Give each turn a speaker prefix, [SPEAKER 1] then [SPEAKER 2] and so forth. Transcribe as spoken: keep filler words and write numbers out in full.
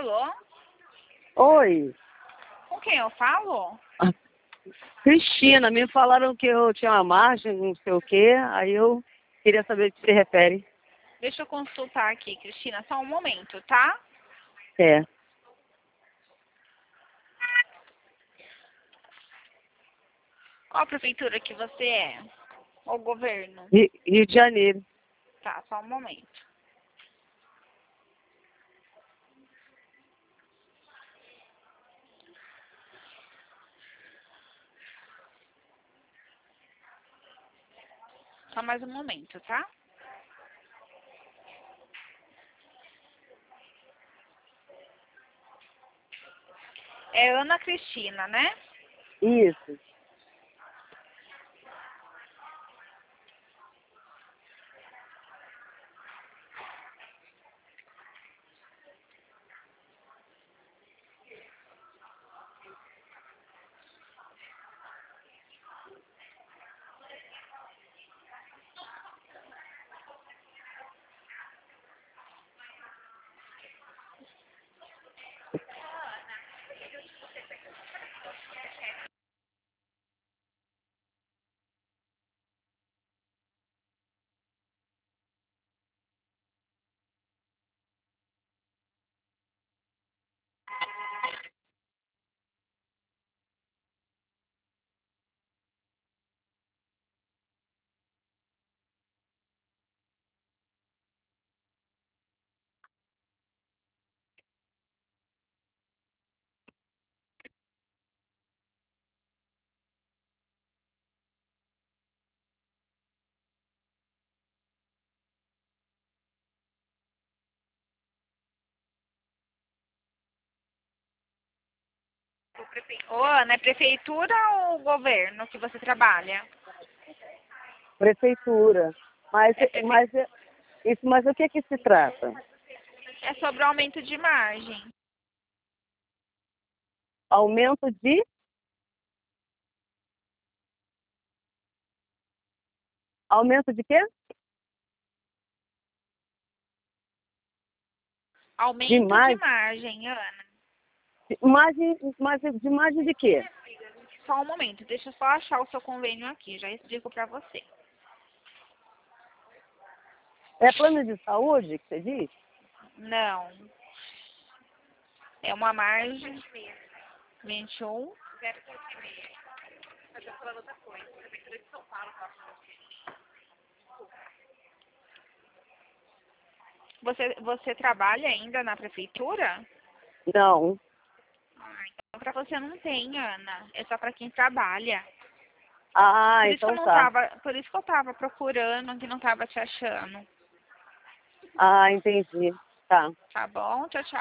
[SPEAKER 1] Alô?
[SPEAKER 2] Oi.
[SPEAKER 1] Com quem eu falo?
[SPEAKER 2] Cristina, me falaram que eu tinha uma margem, não sei o quê, aí eu queria saber o que se refere.
[SPEAKER 1] Deixa eu consultar aqui, Cristina, só um momento, tá?
[SPEAKER 2] É.
[SPEAKER 1] Qual prefeitura que você é? Ou governo?
[SPEAKER 2] Rio, Rio de Janeiro.
[SPEAKER 1] Tá, só um momento. Só mais um momento, tá? É Ana Cristina, né?
[SPEAKER 2] Isso.
[SPEAKER 1] Ô, Ana, é prefeitura ou governo que você trabalha?
[SPEAKER 2] Prefeitura. Mas,
[SPEAKER 1] É, prefe...
[SPEAKER 2] mas, isso, mas o que que se trata?
[SPEAKER 1] é sobre o aumento de margem.
[SPEAKER 2] Aumento de? Aumento de quê? De
[SPEAKER 1] Aumento de
[SPEAKER 2] margem?
[SPEAKER 1] margem, Ana.
[SPEAKER 2] Margem, margem, de margem de quê?
[SPEAKER 1] Só um momento, deixa eu só achar o seu convênio aqui, já explico pra você.
[SPEAKER 2] É plano de saúde que você diz?
[SPEAKER 1] Não. É uma margem vinte e um. Você, você trabalha ainda na prefeitura?
[SPEAKER 2] Não.
[SPEAKER 1] Ah, então pra você não tem, Ana. É só pra quem trabalha.
[SPEAKER 2] Ah,
[SPEAKER 1] Por isso que eu
[SPEAKER 2] então
[SPEAKER 1] não
[SPEAKER 2] tá.
[SPEAKER 1] tava, por isso que eu tava procurando, que não tava te achando.
[SPEAKER 2] Ah, entendi. Tá.
[SPEAKER 1] Tá bom? Tchau, tchau.